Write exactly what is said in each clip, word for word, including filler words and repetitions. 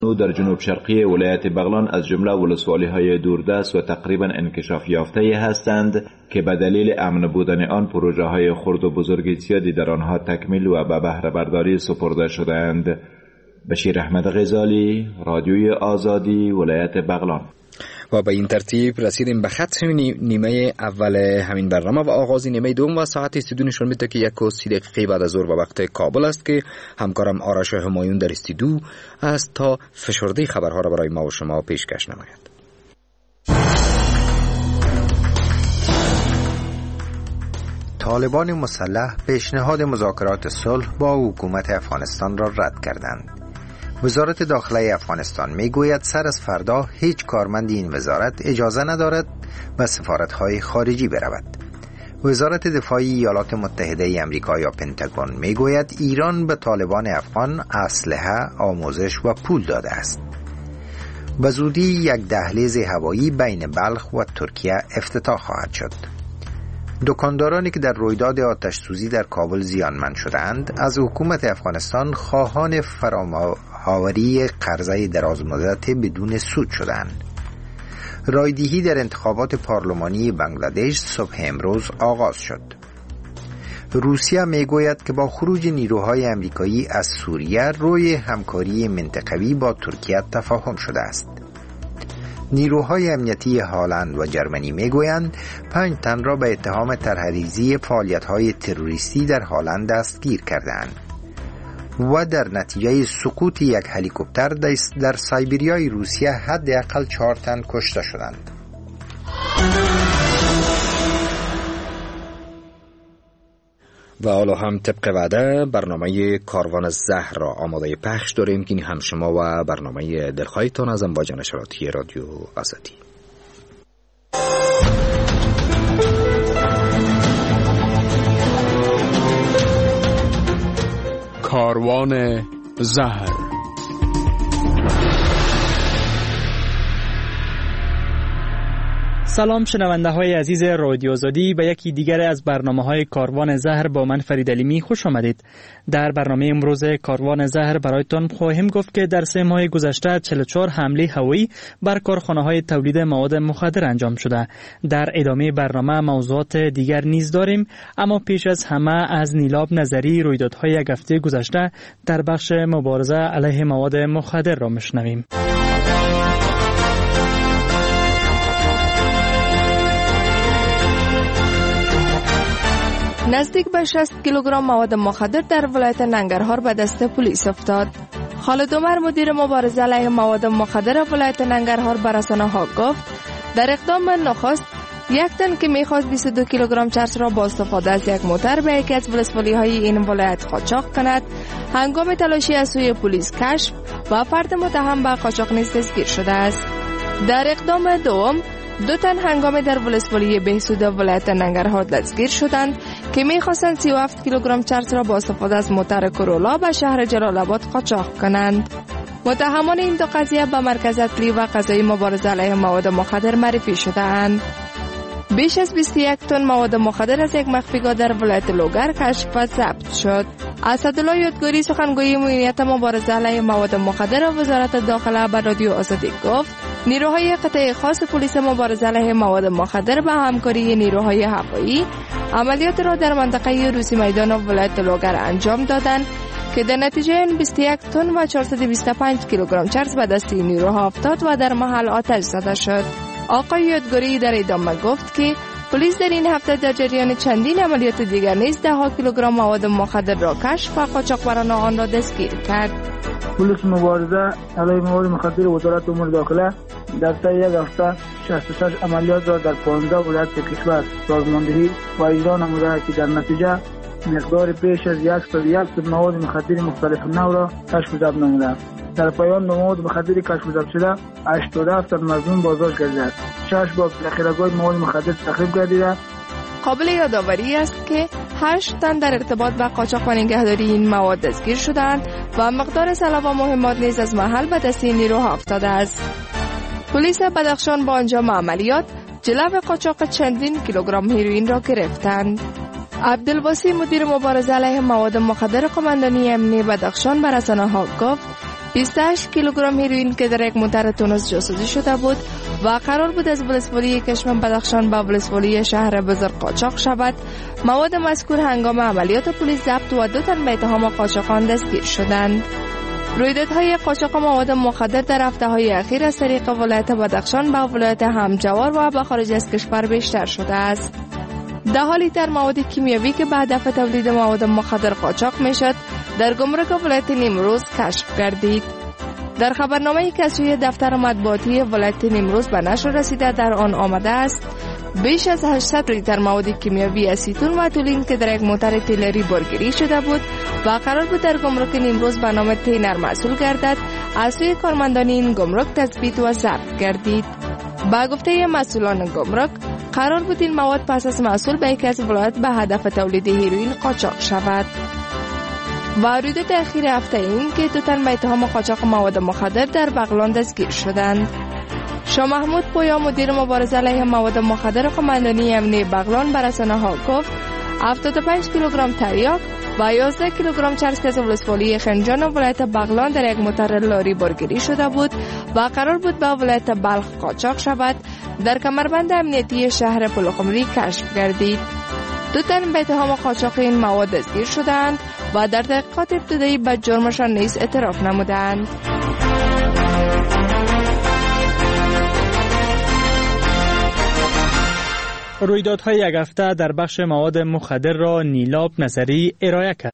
در جنوب شرقی ولایت بغلان از جمله ولسوالی‌های دوردست و تقریبا انکشاف یافته هستند که به دلیل امن بودن آن پروژه‌های خرد و بزرگ زیادی در آنها تکمیل و به بهره برداری سپرده شده‌اند. بشیر احمد غزالی، رادیوی آزادی، ولایت بغلان. و به این ترتیب رسیدیم به ختم نیمه اول همین برنامه و آغاز نیمه دوم و ساعت استودیو نشون میده که یک و سی دقیقه بعد از ظهر و وقت کابل است که همکارم آرش همایون در استودیو است تا فشرده خبرها را برای ما و شما پیشکش نماید. طالبان مسلح پیشنهاد مذاکرات صلح با حکومت افغانستان را رد کردند. وزارت داخله افغانستان میگوید سر از فردا هیچ کارمند این وزارت اجازه ندارد به سفارت‌های خارجی برود. وزارت دفاع ایالات متحده آمریکا یا پنتاگون میگوید ایران به طالبان افغان اسلحه، آموزش و پول داده است. به زودی یک دهلیز هوایی بین بلخ و ترکیه افتتاح خواهد شد. دکاندارانی که در رویداد آتش سوزی در کابل زیانمند شدند از حکومت افغانستان خواهان فراماوری قرضه دراز مدت بدون سود شدند. رایدهی در انتخابات پارلمانی بنگلادش صبح امروز آغاز شد. روسیه میگوید که با خروج نیروهای آمریکایی از سوریه روی همکاری منطقوی با ترکیه تفاهم شده است. نیروهای امنیتی هلند و جرمنی میگویند پنج تن را به اتهام طرحریزی فعالیت‌های تروریستی در هلند دستگیر کردند و در نتیجه سقوط یک هلیکوپتر در سایبریای روسیه حداقل چهار تن کشته شدند. و حالا هم طبق وعده برنامه کاروان زهر را آماده پخش داریم که هم شما و برنامه دلخواهتان از امواج نشراتی رادیو آزادی. کاروان زهر. سلام شنونده های عزیز رادیو آزادی، به یکی دیگر از برنامه های کاروان زهر با من فرید علیمی خوش آمدید. در برنامه امروز کاروان زهر برایتان خواهیم گفت که در سه ماه گذشته چهل و چهار حمله هوایی بر کارخانه های تولید مواد مخدر انجام شده. در ادامه برنامه موضوعات دیگر نیز داریم، اما پیش از همه از نیلاب نظری رویدادهای یک هفته گذشته در بخش مبارزه علیه مواد مخدر را میشنویم. نزدیک به شصت کیلوگرم مواد مخدر در ولایت ننگرهار به دست پلیس افتاد. خالد عمر مدیر مبارزه علیه مواد مخدر ولایت ننگرهار به رسانه‌ها گفت در اقدام نخست یک تن که میخواست بیست و دو کیلوگرم چرس را با استفاده از یک موتر به یکی از ولسوالی‌های این ولایت قاچاق کند، هنگام تلاشی از سوی پلیس کشف و فرد متهم به قاچاق نیز دستگیر شده است. در اقدام دوم دو تن هنگام در ولسوالی بهسود ولایت ننگرهار دستگیر شدند که می‌خواستند سی و هفت کیلوگرم چرس را با استفاده از موتر کرولا به شهر جلال آباد قاچاق کنند. متهمان این دو قضیه به مرکز اصلی و قضایی مبارزه علیه مواد مخدر معرفی شده‌اند. بیش از بیست و یک تن مواد مخدر از یک مخفیگاه در ولایت لوگر کشف و ضبط شد. اسدالله یادگاری سخنگوی مدیریت مبارزه علیه مواد مخدر وزارت داخله به رادیو آزادی گفت نیروهای قطعه خاص پلیس مبارزه علیه مواد مخدر به همکاری نیروهای هوایی عملیات را در منطقه روسی میدان ولایت لوگر انجام دادند که در نتیجه این بیست و یک تن و چهارصد و بیست و پنج کیلوگرم چرس به دست نیروها افتاد و در محل آتش زده شد. آقای یادگاری در ادامه گفت که پلیس در این هفته در جریان چندین عملیات دیگر نیز ده ها کیلوگرم مواد مخدر را کشف و قاچاقبران آن را دستگیر کرد. پلیس مبارزه علیه مواد مخدر وزارت امور داخله در طی یک هفته شصت و شش عملیات را در پانزده ولایت کشور سازماندهی و اجرا نموده که در نتیجه مقدار بیش از صد و یک تن مواد مخدر مختلف نوع را کشف و ضبط نموده. در پایان مواد مخدر کشف و ضبط شده هشتاد و هفت تن مظنون بازداشت گردیده. شش بار ذخیره‌گاه مواد مخدر تخریب گردیده. قابل یادآوری است که هشت تن در ارتباط با قاچاق و نگهداری این مواد دستگیر شدند و مقدار سلاح و مهمات نیز از محل به دست نیروها افتاده است. پلیس بدخشان با انجام عملیات جلو قاچاق چندین کیلوگرم هیروئین را گرفتند. عبدالواسی مدیر مبارزه علیه مواد مخدر قماندانی امنیتی بدخشان به رسانه‌ها گفت بیست و هشت کیلوگرم هیروئین که در یک موتر تونس جاسوسی شده بود و قرار بود از ولسوالی کشمن بدخشان به ولسوالی شهر بزرگ قاچاق شود. مواد مذکور هنگام عملیات پلیس ضبط و دو تن به اتهام قاچاقان دستگیر شدند. رویدادهای قاچاق مواد مخدر در هفته‌های اخیر از طریق ولایت بدخشان به ولایت همجوار و به خارج از کشور بیشتر شده است. ده لیتر مواد کیمیاوی که به هدف تولید مواد مخدر قاچاق میشد در گمرک ولایت نیمروز کشف گردید. در خبرنامه‌ای که از سوی دفتر مطبوعاتی ولایت نیمروز به نشر رسیده در آن آمده است بیش از هشتصد لیتر مواد کیمیاوی اسیتون و تولین که در یک موتر تیلری بارگیری شده بود و قرار بود در گمرک نیمروز به نام تینر محصول گردد از سوی کارمندان این گمرک تثبیت و ضبط گردید. با گفته مسئولان گمرک قرار بود این مواد پس از محصول به یکی از ولایات به هدف تولید هیروئین قاچاق شود. و رویداد اخیر هفته این که دو تن به اتهام قاچاق مواد مخدر در بغلان دستگیر شدند. شاه محمود پویا مدیر مبارزه علیه مواد مخدر قماندانی امنیه بغلان بر رسانه‌ها گفت هفتاد و پنج کیلوگرم تریاک و یازده کیلوگرم چرس از ولسوالی خنجان و ولایت بغلان در یک موتر لاری بارگیری شده بود و قرار بود به ولایت بلخ قاچاق شود. در کمربند امنیتی شهر پلخمری کشف گردید. دو تن به اتهام قاچاق این مواد دستگیر شدند و در تحقیقات ابتدایی به جرمشان نیز اعتراف نمودند. رویدادهای یک هفته در بخش مواد مخدر را نیلاب نظری ارائه کرد.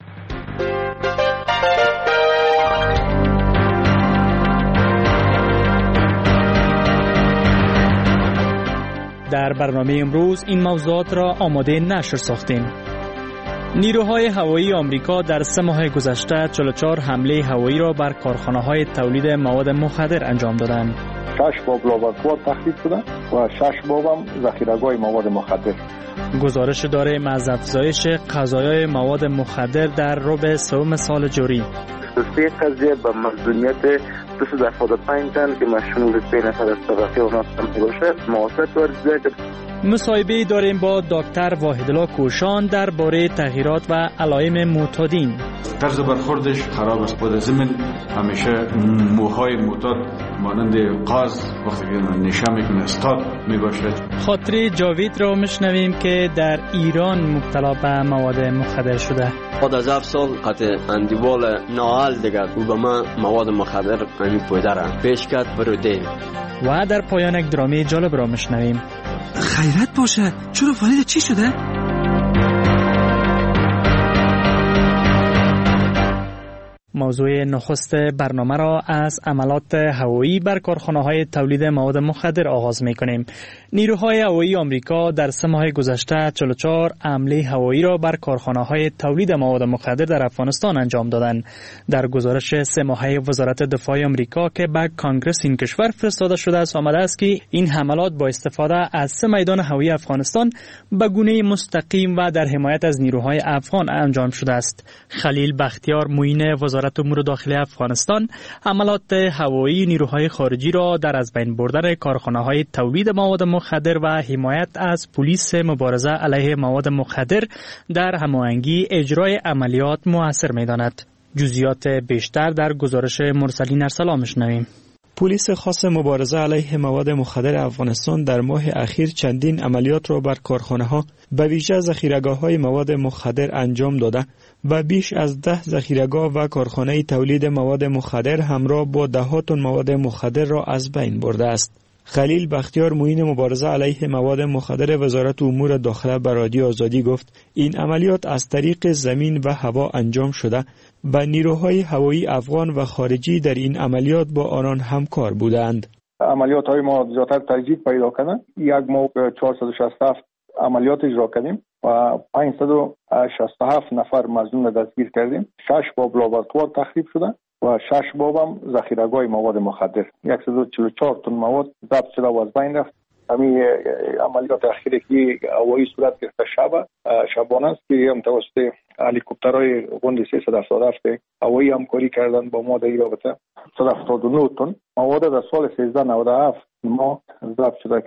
در برنامه امروز این موضوعات را آماده نشر ساختیم. نیروهای هوایی آمریکا در سه ماه گذشته چهل و چهار حمله هوایی را بر کارخانه‌های تولید مواد مخدر انجام دادند. شش باب لابراتوار تخریب شده و شش باب هم ذخیره‌گاه مواد مخدر. گزارش داریم از افزایش قضایای مواد مخدر در ربع سوم سال جاری. سه قضیه به مظنونیت دویست و هفتاد و پنج تن که مشمول سه نفر از طرفی اونها باشه محاسبه ورزیده کرد. مصاحبه داریم با دکتر واحدالله کوشان درباره تغییرات و علائم معتادین. طرز برخوردش خراب است. بود زمین همیشه موهای معتاد مانند قاز وقتی که نشه میکنه استاد میباشد. خاطر جاوید را میشنویم که در ایران مبتلا به مواد مخدر شده. بعد از هفت سال قطع اندیوال ناهل دیگر او به من مواد مخدر همین پویدره پیش کرد بروده. و در پایان یک درامه جالب را میشنویم. خیرت باشه، چرا فرید چی شده؟ موضوع نخست برنامه را از عملات هوایی بر کارخانه‌های تولید مواد مخدر آغاز می‌کنیم. نیروهای هوایی آمریکا در سه ماه گذشته چهل و چهار حمله هوایی را بر کارخانه‌های تولید مواد مخدر در افغانستان انجام دادند. در گزارش سه ماهه وزارت دفاع آمریکا که به کانگرس این کشور فرستاده شده است آمده است که این حملات با استفاده از سه میدان هوایی افغانستان به گونه مستقیم و در حمایت از نیروهای افغان انجام شده است. خلیل بختیار معین وزارت امور داخلی افغانستان حملات هوایی نیروهای خارجی را در از بین بردن کارخانه‌های تولید مواد مخدر و حمایت از پلیس مبارزه علیه مواد مخدر در هماهنگی اجرای عملیات موثر می‌داند. جزئیات بیشتر در گزارش مرسلین ارسلان می‌شنویم. پلیس خاص مبارزه علیه مواد مخدر افغانستان در ماه اخیر چندین عملیات را بر کارخانه‌ها به ویژه ذخیره‌گاه‌های مواد مخدر انجام داده و بیش از ده ذخیره‌گاه و کارخانه تولید مواد مخدر همراه با ده‌ها تن مواد مخدر را از بین برده است. خلیل بختیار معین مبارزه علیه مواد مخدر وزارت امور داخله به رادیو آزادی گفت این عملیات از طریق زمین و هوا انجام شده و نیروهای هوایی افغان و خارجی در این عملیات با آنان همکار بودند. عملیات های ما زیادتر تجدید پیدا کنند. یک ماه چهارصد و شصت و هفت عملیات اجرا کردیم و پانصد و شصت و هفت نفر مظنون دستگیر کردیم. شش باب لابراتوار تخریب شده و شش باب هم ذخیره‌گاه مواد مخدر. صد و چهل و چهار تن مواد ضبط شده و از بین رفت. همین عملیات اخیری که هوایی صورت گرفته شب شبانه است که هم توسط هلیکوپترهای غوند سیصد و هفتاد و هفت هوایی همکاری کردن با ما در این رابطه. صد و هفتاد و نه تن مواد در سال سیزده نود و هفت ما ضبط شده.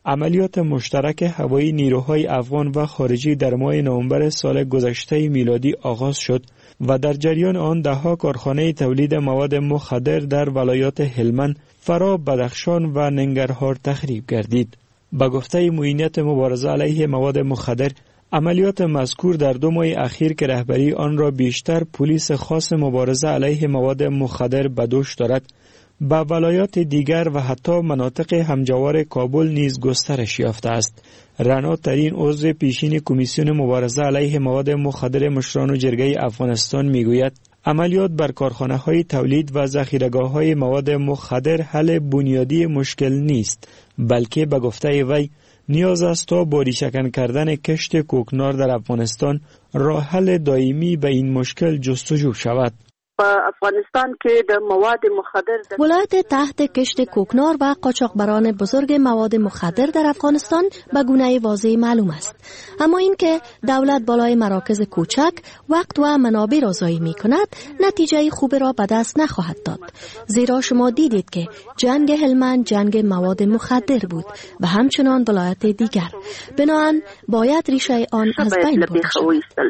عملیات مشترک هوایی نیروهای افغان و خارجی در ماه نوامبر سال گذشته میلادی آغاز شد و در جریان آن دهها کارخانه تولید مواد مخدر در ولایات هلمند، فرا، بدخشان و ننگرهار تخریب گردید. با گفته معینیت مبارزه علیه مواد مخدر، عملیات مذکور در دو ماه اخیر که رهبری آن را بیشتر پلیس خاص مبارزه علیه مواد مخدر به دوش دارد، با ولایات دیگر و حتی مناطق همجوار کابل نیز گسترش یافته است. رنا ترین عضو پیشین کمیسیون مبارزه علیه مواد مخدر مشران و جرگه افغانستان میگوید عملیات بر کارخانه‌های تولید و ذخیره‌گاه‌های مواد مخدر حل بنیادی مشکل نیست، بلکه به گفته وی نیاز است تا با ریشه‌کن کردن کشت کوکنار در افغانستان راه حل دائمی به این مشکل جستجو شود. افغانستان که د مواد مخدر ولایت تحت کشت کوکنار و قاچاقبران بزرگ مواد مخدر در افغانستان به گونه واضح معلوم است، اما اینکه دولت بالای مراکز کوچک وقت و منابع را ضایع می کند نتیجه خوب را به دست نخواهد داد، زیرا شما دیدید که جنگ هلمند جنگ مواد مخدر بود و همچنان ولایت دیگر، بنابراین باید ریشه آن از بین برده شود.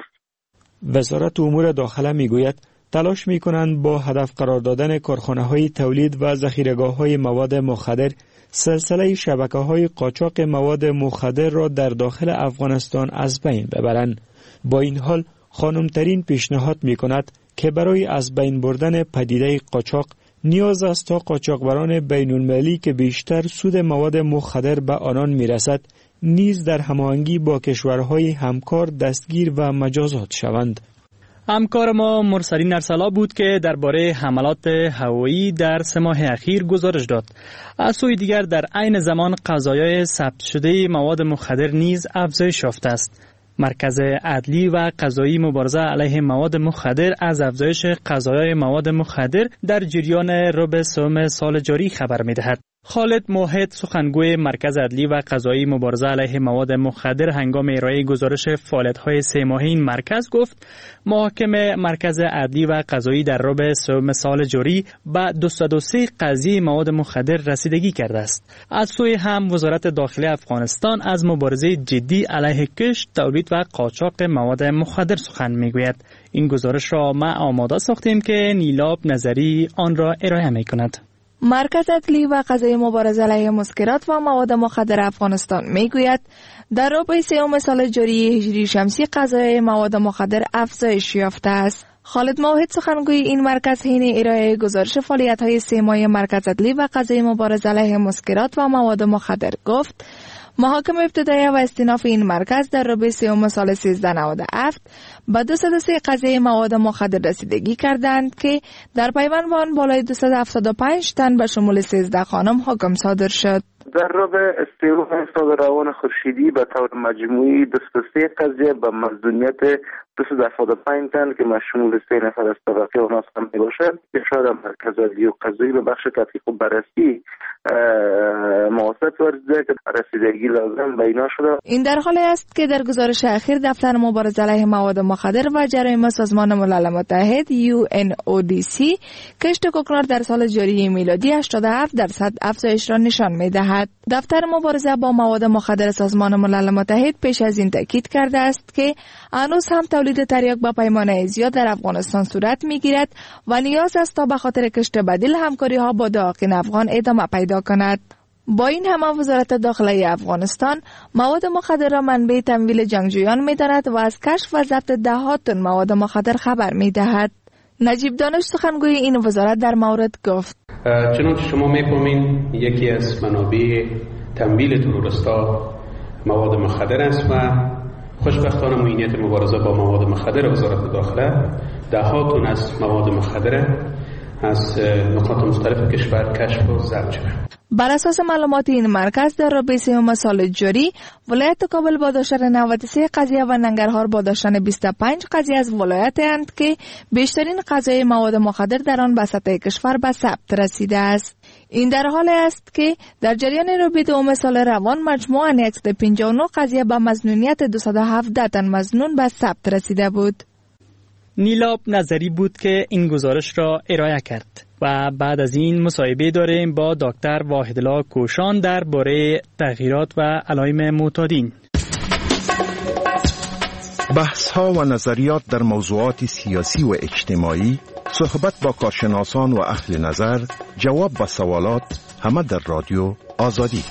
وزارت امور داخله می گوید تلاش می کنند با هدف قرار دادن کارخانه‌های تولید و ذخیره‌گاه‌های مواد مخدر سلسله شبکه‌های قاچاق مواد مخدر را در داخل افغانستان از بین ببرند. با این حال خانمترین پیشنهاد می کند که برای از بین بردن پدیده قاچاق نیاز است تا قاچاقبران بین‌المللی که بیشتر سود مواد مخدر به آنان می رسد نیز در هماهنگی با کشورهای همکار دستگیر و مجازات شوند. همکار ما مرسلین ارسلا بود که درباره حملات هوایی در سه ماه اخیر گزارش داد. از سوی دیگر در عین زمان قضایای ثبت شده مواد مخدر نیز افزایش یافته است. مرکز عدلی و قضایی مبارزه علیه مواد مخدر از افزایش قضایای مواد مخدر در جریان ربع سوم سال جاری خبر می‌دهد. خالد موحد سخنگوی مرکز عدلی و قضایی مبارزه علیه مواد مخدر هنگام ارائه گزارش فعالیت‌های سه ماهه این مرکز گفت محاکم مرکز عدلی و قضایی در ربع سوم سال جاری به دویست و سه قضیه مواد مخدر رسیدگی کرده است. از سوی هم وزارت داخله افغانستان از مبارزه جدی علیه کشت، تولید و قاچاق مواد مخدر سخن میگوید. این گزارش را ما آماده ساختیم که نیلاب نظری آن را ارائه میکند. مرکز عدلی و قضایی مبارزه علیه مسکرات و مواد مخدر افغانستان میگوید در ربع سوم سال جاری هجری شمسی قضایای مواد مخدر افزایش یافته است. خالد موحد سخنگوی این مرکز حین ارائه گزارش فعالیت‌های سه ماهه مرکز عدلی و قضایی مبارزه علیه مسکرات و مواد مخدر گفت محاکم ابتدایی و استیناف این مرکز در ربع سوم سال سیزده نود و هفت به دویست و سه قضیه مواد مخدر رسیدگی کردند که در پیوند با آن بالای دویست و هفتاد و پنج تن به شمول سیزده خانم حکم صادر شد. در ربع سوم سال روان خورشیدی به طور مجموعی دویست و سه قضیه به مظنونیت دویست و هفتاد و پنج تن که مشمول سه نفر از طبقه اوناس هم می باشد ارشاد مرکز عدلی و قضایی به بخش تحقیق و بررسی مواسط ورزیده که رسیدگی لازم به اینا شده. این در حالی است که در گزارش اخیر دفتر مبارزه علیه مواد مخدر و جرایم سازمان ملل متحد یو ان او دی سی کشت کوکنار در سال جاری میلادی هشتاد و هفت درصد افزایش را نشان می دهد. دفتر مبارزه با مواد مخدر سازمان ملل متحد پیش از این تاکید کرده است که هنوز هم تولید تریاک با پیمانه زیاد در افغانستان صورت میگیرد و نیاز است تا به خاطر کشت بدیل همکاری ها با داغین افغان ادامه پیدا کند. با این همه وزارت داخله افغانستان مواد مخدر را منبع تمویل جنگجویان می‌داند و از کشف و ضبط ده ها تن مواد مخدر خبر می‌دهد. نجیب دانش سخنگوی این وزارت در مورد گفت چنانچه شما می‌فهمید یکی از منابع تمویل تروریست‌ها مواد مخدر است و خوشبختانه معینیت مبارزه با مواد مخدر وزارت داخله ده ها تن از مواد مخدر از نقاط مختلف کشور کشف و ضبط شده. بر اساس معلومات این مرکز در ربع سوم سال جاری ولایت کابل با داشتن نود و سه قضیه و ننگرهار با داشتن بیست و پنج قضیه از ولایت اند که بیشترین قضایای مواد مخدر در آن به سطح کشور به ثبت رسیده است. این در حال است که در جریان ربع دوم سال روان مجموعاً صد و پنجاه و نه قضیه به مظنونیت دویست و هفده تن مظنون به ثبت رسیده بود. نیلاب نظری بود که این گزارش را ارائه کرد. و بعد از این مصاحبه داریم با دکتر واحدالله کوشان درباره تغییرات و علائم معتادین. بحث ها و نظریات در موضوعات سیاسی و اجتماعی، صحبت با کارشناسان و اهل نظر، جواب به سوالات، همه در رادیو آزادی.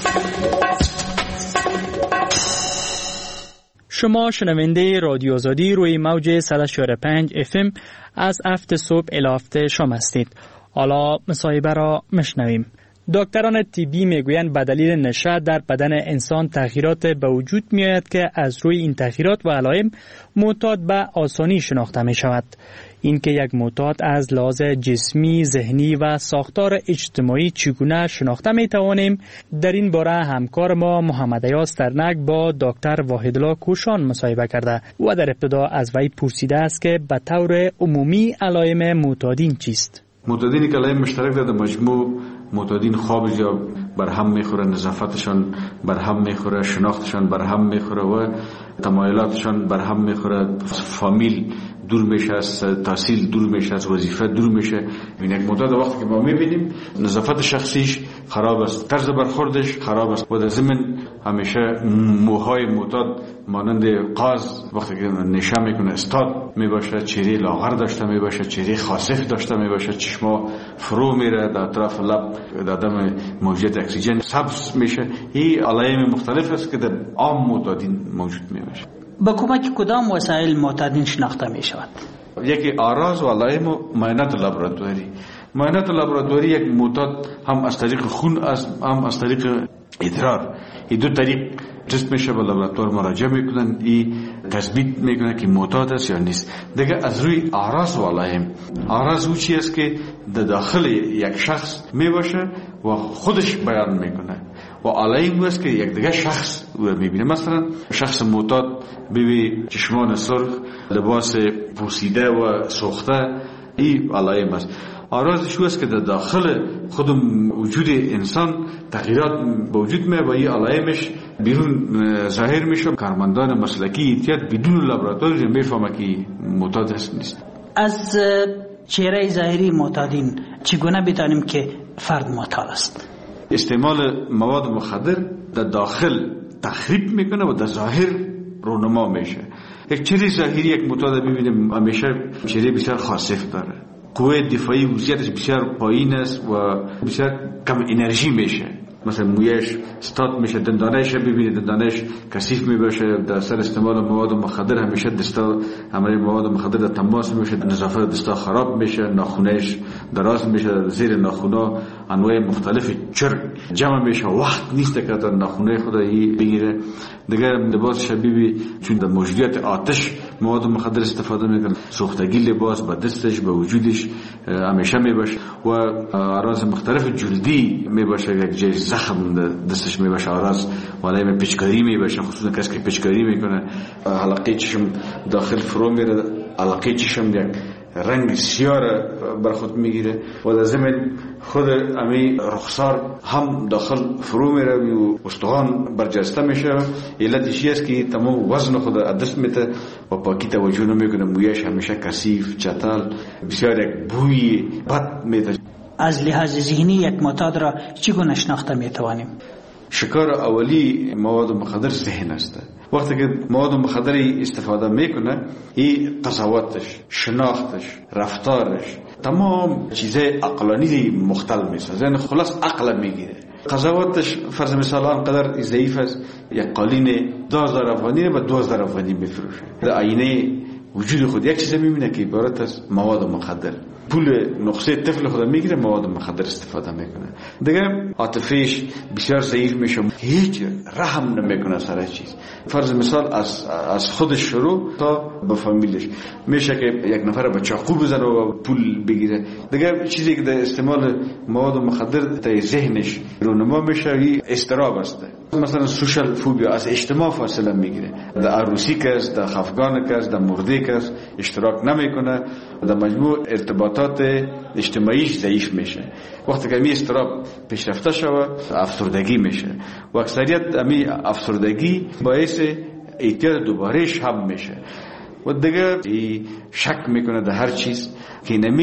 شما شنونده رادیو آزادی روی موج صد و چهار و پنج اف ام از هفت صبح الی هفت شام هستید. حالا مصاحبه را میشنویم. دکتران طبی میگویند به دلیل نشه در بدن انسان تغییرات به وجود میآید که از روی این تغییرات و علائم معتاد به آسانی شناخته می شود. این که یک معتاد از لحاظ جسمی، ذهنی و ساختار اجتماعی چگونه شناخته می توانیم، در این باره همکار ما محمد ایاز ترنک با دکتر واحدالله کوشان مصاحبه کرده و در ابتدا از وی پرسیده است که به طور عمومی علائم معتادین چیست؟ معتادینی که علائم مشترک داره مجموع معتادین خواب یا بر هم میخوره، نظافتشان بر هم میخوره، شناختشان بر هم میخوره و تمایلاتشان بر هم میخوره، فامیل دور میشه، از تحصیل دور میشه، از وظیفه دور میشه. این یک معتاد وقتی که ما میبینیم نظافت شخصیش خراب است، طرز برخوردش خراب است و در ضمن همیشه موهای معتاد مانند قاز وقتی که نشه میکنه استاد میباشه، چهره لاغر داشته میباشه، چهره خاصف داشته میباشه، چشما فرو میره، در اطراف لب دادم موجود اکسیژن سبز میشه. این علائم مختلف است که در عام معتادین موجود میباشه. با کمک کدام وسایل معتادین شناخته می شود؟ یکی آراز و علائم و معاینات لابراتواری. معاینات لابراتواری یک معتاد هم از طریق خون هم از طریق ادرار، این دو طریق تست میشه، به لابراتوار مراجعه میکنن، این تثبیت میکنه که معتاد است یا نیست. دیگه از روی آراز و علائم، آراز او چی است که در داخل یک شخص میباشه و خودش بیان میکنه و علائم است که یک دیگه شخص او میبینه. مثلا شخص معتاد ببین چشمان سرخ، لباس پوسیده و سوخته، این علائم است. آرازش او است که در داخل خود وجود انسان تغییرات به وجود میاد و این علائمش بیرون ظاهر میشه. کارمندان مسلکی احتیاط بدون لابراتوار میفهمه که معتاد است نیست. از چهره ظاهری معتادین چگونه بدانیم که فرد معتاد است؟ استعمال مواد مخدر در داخل تخریب میکنه و در ظاهر رونما میشه. یک چهره ظاهری یک معتاد ببینیم همیشه چهره بسیار خاصف داره، قوه دفاعی وضعیتش بسیار پایین است و بسیار کم انرژی میشه. مثلا مویش استاد میشه، دندانش ببینید دندانش کثیف میباشه. در اثر استعمال مواد مخدر همیشه دستا عملی مواد مخدر در تماس میشه، نظافت دستا خراب میشه، ناخونش دراز میشه، زیر ناخونا انواع مختلف چرک جمع میشه، وقت نیست که در ناخونه خودی بگیره. دیگه لباس شبیه چون در موجودیت آتش مواد مخدر استفاده میکنه، سوختگی لباس با دستش با وجودش همیشه میباشه و اعراض مختلف جلدی میباشه، یک جای زخم دستش میباشه، اعراض علائم پیچکاری میباشه، خصوصا کسی که پیچکاری میکنه حلقه چشم داخل فرو میره، حلقه چشم یک رنگ سیاه بر خود میگیره و در ضمن خود امی رخسار هم داخل فرو میره و استخوان برجسته میشه. علتش است که تمام وزن خود دست میته و پاکی توجه نمیکنه، مویش همیشه کثیف، چتل، بسیار یک بوی بد میده. از لحاظ ذهنی یک معتاد را چگونه شناخته میتوانیم؟ شکار اولی مواد مخدر ذهن است. وقتی که مواد مخدر استفاده میکنه، این قضاوتش، شناختش، رفتارش، تمام چیزای عقلانی مختل میشه، یعنی خلاص عقل میگیره. قضاوتش فرض مثال آنقدر ضعیف است، یک قالین دو هزار افغانی به دو هزار افغانی میفروشه. در آینه وجود خود یک چیز میبینه که عبارت از مواد مخدر. پول نقصه طفل خود میگیره، مواد مخدر استفاده میکنه. دیگه عاطفیش بسیار ضعیف میشه، هیچ رحم نمیکنه سر چیز. فرض مثال از از خودش شروع تا به فامیلش میشه که یک نفر با چاقو بزنه و پول بگیره. دیگه چیزی که در استعمال مواد مخدر تا ذهنش رونما میشه، این استراب است. مثلا سوشال فوبیا، از اجتماع فاصله میگیره. در عروسی کس، در خفگان کس، در مرده کس اشتراک نمیکنه، در مجموع ارتباطات اجتماعیش ضعیف میشه. وقتی که می استراب پیشرفته شود افسردگی میشه و اکثریت امی افسردگی باعث اعتیاد دوباره هم میشه و دیگه شک میکنه در هر چیز که نمی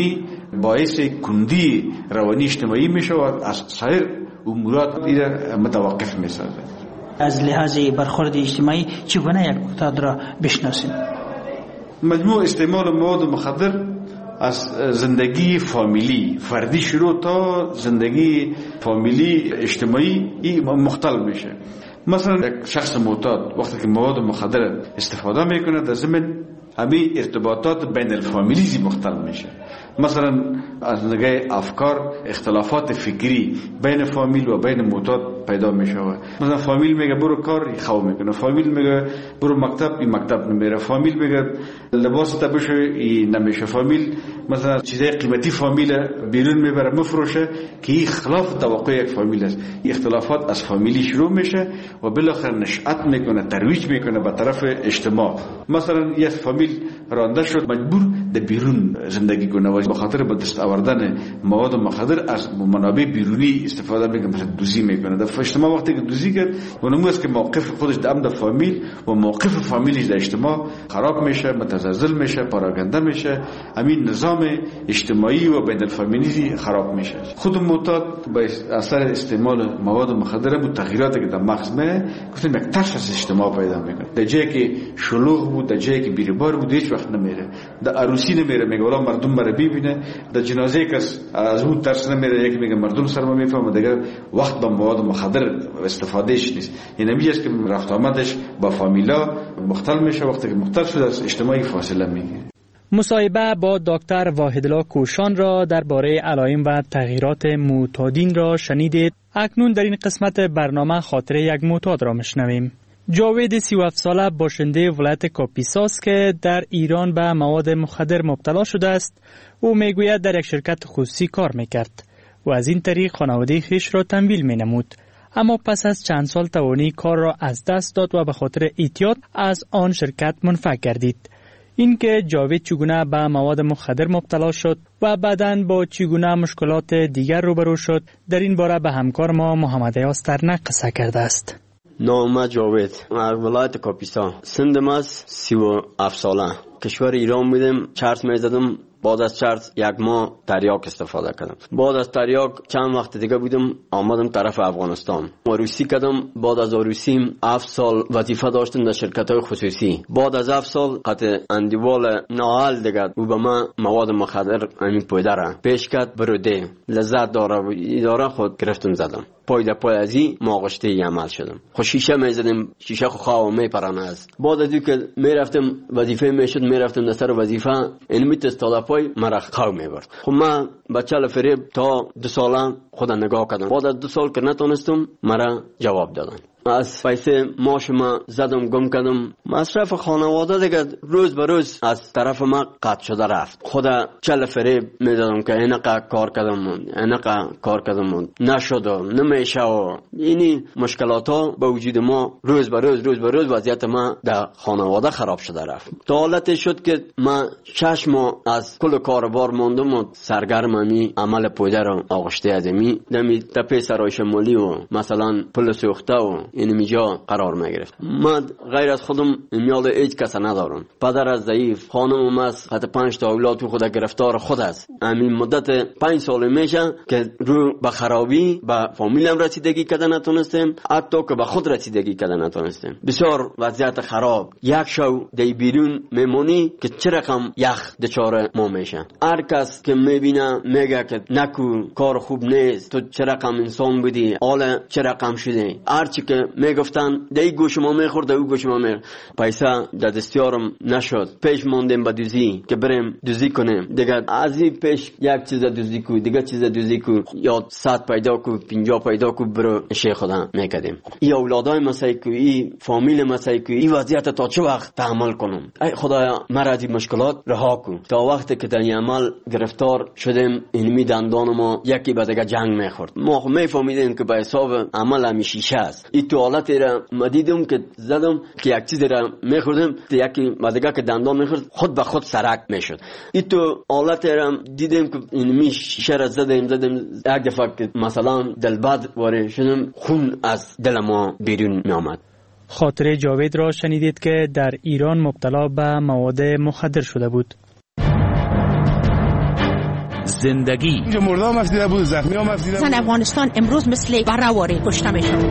باعث کندی روانی اجتماعی میشه و از سایر امورات دیگر متوقف میسازه. از لحاظ برخورد اجتماعی چگونه یک معتاد را بشناسیم؟ مجموع استعمال مواد مخدر از زندگی فامیلی فردی شروع تا زندگی فامیلی اجتماعی ای مختل میشه. مثلا یک شخص معتاد وقتی که مواد مخدر استفاده میکنه در ضمن همین ارتباطات بین الفامیلی زی مختل میشه. مثلا از نگاه افکار اختلافات فکری بین فامیل و بین معتاد پیدا میشه. مثلا فامیل میگه برو کار خو میکنه، فامیل میگه برو مکتب این مکتب نمیره، فامیل میگه لباس تبشه این نمیشه، فامیل مثلا چیزای قیمتی فامیل بیرون میبره مفروشه که این خلاف توقع یک فامیل است. این اختلافات از فامیلی شروع میشه و بالاخره نشأت میکنه، ترویج میکنه به طرف اجتماع. مثلا یک فامیل رانده شد مجبور در بیرون زندگی کنه و به خاطر به دست آوردن مواد مخدر از منابع بیرونی استفاده میکنه، مثلا دوزی میکنه. در اجتماع وقتی که دوزی کرد اونمو است که موقف خودش در امن فامیل و موقف فامیلیش در اجتماع خراب میشه، متزلزل میشه، پراکنده میشه، همین نظام اجتماعی و بین الفامیلی خراب میشه. خود معتاد با اثر استعمال مواد مخدر بود تغییراتی که در مغز میه گفتیم یک ترس از اجتماع پیدا میکنه. در جایی که شلوغ بود، در جایی که بی‌ربار بود هیچ وقت نمیره، در عروسی نمیره میگه والا مردم مرا ببینه، در جنازه کس از اون ترس نمیره، یکی میگه مردم سرما میفهمه، دیگه وقت با مواد مخدر استفادهش نیست. یعنی میگه که رفت آمدش با فامیلا مختل میشه، وقتی که مختل شده از اجتماعی فاصله میگیره. مصاحبه با دکتر واحدالله کوشان را درباره علائم و تغییرات معتادین را شنیدید. اکنون در این قسمت برنامه خاطره یک معتاد را میشنویم. جاوید سی و هفت ساله باشنده ولایت کاپیساس که در ایران به مواد مخدر مبتلا شده است، او میگوید در یک شرکت خصوصی کار میکرد و از این طریق خانواده خویش را تمویل مینمود. اما پس از چند سال توانی کار را از دست داد و به خاطر اعتیاد از آن شرکت منفک گردید. اینکه جاوید چگونه به مواد مخدر مبتلا شد و بعداً با چگونه مشکلات دیگر روبرو شد، در این باره به همکار ما محمد یاسترنق قصه کرده است. نام جاوید، از ولایت کاپیسا، سندم از سی و هفت ساله. کشور ایران بودم، چرت میزدم. بعد از چرت یک ماه تریاک استفاده کردم. بعد از تریاک چند وقت دیگه بودم آمدم طرف افغانستان. عروسی کردم. بعد از عروسیم هفت سال وظیفه داشتم در شرکت‌های خصوصی. بعد از هفت سال قطع اندیوال ناهل دیگه او به من مواد مخدر همین پودره پیش کرد برده لذت داره و اداره خود گرفتم زدم. پای در پای ازی ماغشته ای عمل شدم. خو شیشه میزدم، شیشه خو خواه میپرانه است. بعد از که میرفتم وظیفه میشد، میرفتم در سر وظیفه علمی تستاده پای مرا خواه میبرد. خب من بچه لفریب تا دو ساله خدا نگاه کردم. بعد از دو سال که نتونستم مرا جواب دادن. از پیسه ماش ما زدم گم کردم. مصرف خانواده دیگه روز به روز از طرف ما قطع شده رفت. خدا چل فریب میدادم که اینقدر کار کردم اینقدر کار کردم نشد و نمیشه و اینی مشکلات ها به وجود ما روز به روز روز به روز وضعیت ما در خانواده خراب شده رفت. تا حالت شد که من شش ماه از کل کاربار ماندم و سرگرم امی عمل پویده رو آغشته ازمی دمی تپه سرای شمالی و مثلا پل سوخته و این میجا قرار میگرفت. من غیر از خودم میال هیچ کس ندارم. پدر از ضعیف، خانمم از خط پنج تا اولاد تو خود گرفتار خود است. همین مدت پنج سال میشه که رو به خرابی به فامیلم رسیدگی کردن نتونستم، حتی که به خود رسیدگی کردن نتونستم. بسیار وضعیت خراب. یک شو دی بیرون میمونی که چه رقم یخ دچار ما میشه. هر کس که میبینه میگه که نکو کار خوب نیست، تو چه رقم انسان بودی، حالا چه رقم شده. هرچی که میگفتن دی گوش ما میخورد، دی گوش ما میخورد. پیسه در دستیارم نشد. پیش ماندیم به دوزی که بریم دوزی کنیم. دیگه از این پیش یک چیز دوزی کو، دیگه چیز دوزی کو، یا صد پیدا کو، پنجاه پیدا کو، برو شیخ خدا میکردیم. ای اولادای مسایی کو، ای فامیل مسایی کو، ای وضعیت تا چه وقت تحمل کنم؟ ای خدایا مرا از این مشکلات رها کو. تا وقتی که در این عمل گرفتار شدیم اینمی دندان ما یکی به دیگه جنگ میخورد. ما میفهمیدیم که به حساب عمل همی شیشه است. ای تو حالتی را مدیدم که زدم که یک چیزی را میخوردم یکی مدگه که دندان میخورد خود به خود سرک میشد. ای تو حالتی را دیدم که اینمی شیشه را زدم زدم یک دفعه که مثلا دلبد واره شدم، خون از دل ما بیرون میامد. خاطره جاوید را شنیدید که در ایران مبتلا به مواد مخدر شده بود. زندگی. اینجا مرده هم افزیده بود، زخمی هم افزیده بود. زن افغانستان امروز مثل برهواری کشته میشن.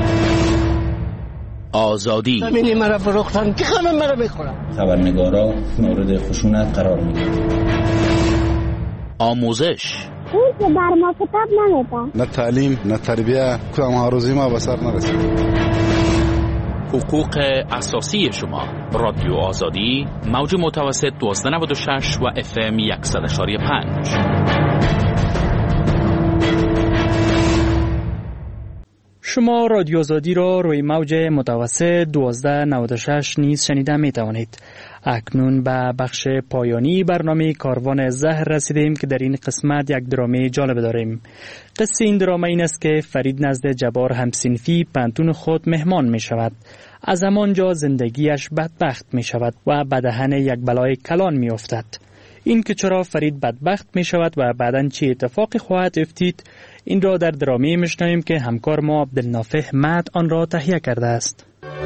آزادی. زمینی مرا فروختن که همه مرا میخورن. خبرنگارا مورد خشونت قرار میگیرن. آموزش. اون که بر ما کتاب نمیدن. نه تعلیم نه تربیه، کدام آرزوی ما به سر نرسید. حقوق اساسی شما. رادیو آزادی، موج متوسط دویست و نود و شش و اف ام صد و پنج. شما رادیو آزادی را روی موج متوسط دویست و نود و شش نیز شنیده می توانید. اکنون به بخش پایانی برنامه کاروان زهر رسیدیم که در این قسمت یک درامه جالب داریم. قصه این درامه این است که فرید نزد جبار همسنفی پنتون خود مهمان می شود. از همانجا زندگیش بدبخت می شود و به دهن یک بلای کلان می افتد. این که چرا فرید بدبخت می شود و بعداً چه اتفاقی خواهد افتید، این را در درامه میشنویم که همکار ما عبدالنافع مد آن را تهیه کرده است.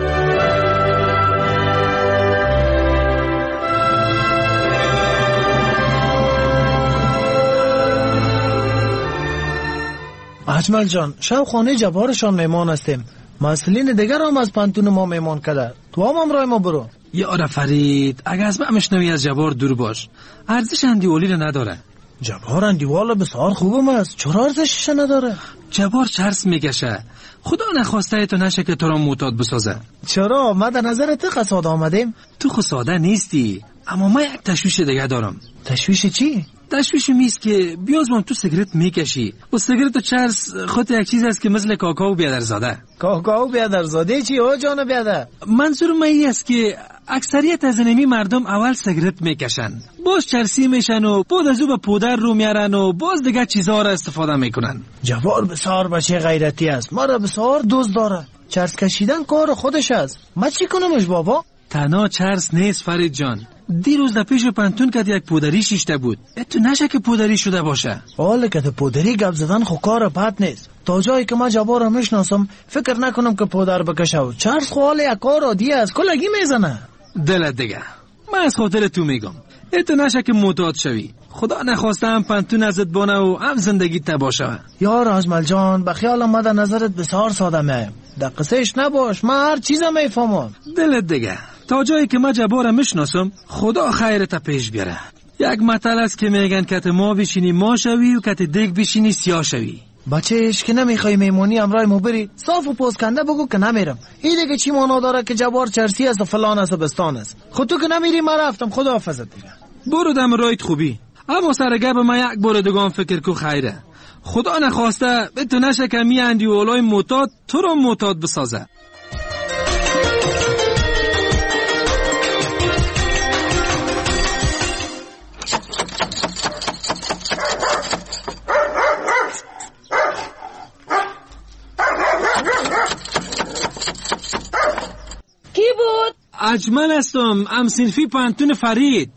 اجمل جان، شب خانه جبارشان میمان هستیم. مسئولین دیگر هم از پنتون ما میمان کرده. تو هم همراه ما برو. یاره فرید، اگه از من مشنوی از جبار دور باش. ارزش اندیوالی رو نداره. جبار اندیوال بسیار خوبم است. چرا ارزشش نداره؟ جبار چرس میکشه. خدا نخواسته تو نشه که تو را معتاد بسازه. چرا؟ ما در نظر تو قصاد آمدیم. تو خساده نیستی، اما من یک تشویش دیگه دارم. تشویش چی؟ تشویش میست که بیاز من تو سیگرت میکشی و سیگرت و چرس خود یک چیز است که مثل کاکائو بیادرزاده. کاکائو بیادرزاده چی او جان بیادر؟ منظور من این است که اکثریت از نمی مردم اول سیگرت میکشن، باز چرسی میشن و بعد از او به پودر رو میارن و باز دیگه چیزها را استفاده میکنن. جوار بسیار بچه غیرتی است، ما را بسیار دوست داره. چرس کشیدن کار خودش است. ما چی کنمش بابا؟ تنها چرس نیست فرید جان. دیروز در پیش پنتون که یک پودری شیشته بود. تو نشه که پودری شده باشه. حالا که پودری گپ زدن خو کار بد نیست. تا جایی که من جبار رو میشناسم فکر نکنم که پودر بکشه و چرس خو حال یک کار عادی است. کلگی میزنه. دلت دیگه، من از خاطر تو میگم تو نشه که معتاد شوی. خدا نخواسته هم پنتون ازت بانه و هم زندگی تباه شوه. یار اجمل جان، به خیالم من در نظرت بسیار ساده میم. در قصهش نباش، من هر چیزم میفهمم. دلت دیگه، تا جایی که من جبارم میشناسم خدا خیرت پیش بیاره. یک مطلب است که میگن کت ما بشینی ما شوی و کت دیگ بشینی سیاه شوی. بچهش که نمیخوای میمونی همراه ما بری، صاف و پوزکنده بگو که نمیرم. این دیگه چی معنا داره که جبار چرسی است و فلان است و بستان است؟ خود تو که نمیری من رفتم، خدا حافظت دیگه. برو دم رایت خوبی، اما سر گپ ما یک بار دیگه فکر کو خیره. خدا نخواسته تو نشه که می اندی اولای معتاد تو رو معتاد بسازه. کی بود؟ اجمل هستم، همسنفی پنتون فرید.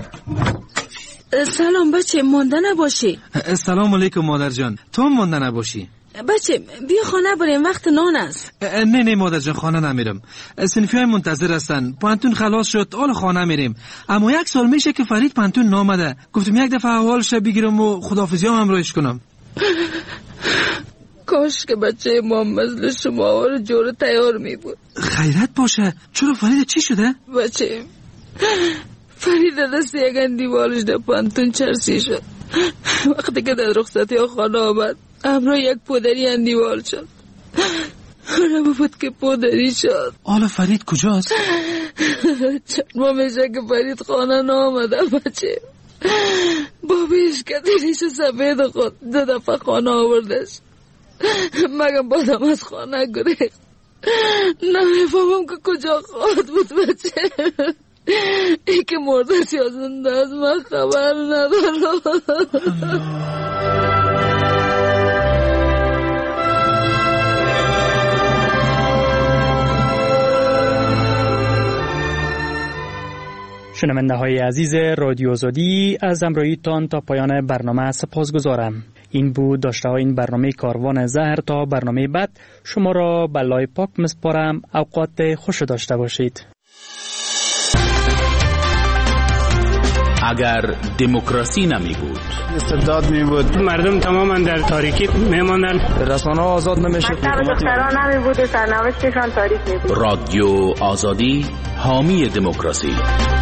سلام بچه، مانده نباشی. سلام علیکم مادر جان، تو هم مانده نباشی. بچه بیا خانه بریم، وقت نان است. نه نه مادر جان، خانه نمیرم. سنفی های منتظر هستن. پنتون خلاص شد، حالا خانه میریم. اما یک سال میشه که فرید پنتون نامده. گفتم یک دفعه احوالش بگیرم و خداحافظی هم همراهش کنم. کاش که بچه ما مثل شما رو جور تیار می بود. خیرت باشه. چرا فرید چی شده؟ بچه فرید دست یک اندیوالش در پنتون چرسی شد. وقتی که در رخصتی ها خانه آمد همراه یک پودری اندیوال شد. حالا بود که پودری شد. حالا فرید کجاست؟ چند میشه که فرید خانه نامده بچه. بابیش که دیریش سفید خود دو دفعه خانه آوردش. مگم بادم از خانه گریخت. نمیفهمم که کجا خواهد بود بچه. ای که مردش یا زنده از من خبر ندارم. شنونده های عزیز رادیو آزادی، از همراهیتان تا پایان برنامه سپاسگزارم. این بود داشته های این برنامه کاروان زهر. تا برنامه بعد شما را به لای پاک مسپارم. اوقات خوش داشته باشید. اگر دموکراسی نمی بود، استبداد می بود، مردم تماما در تاریکی می ماندن، رسانه آزاد نمی شد، مکتب دختران نمی بود و سرنوشتشان تاریک می بود. رادیو آزادی حامی دموکراسی.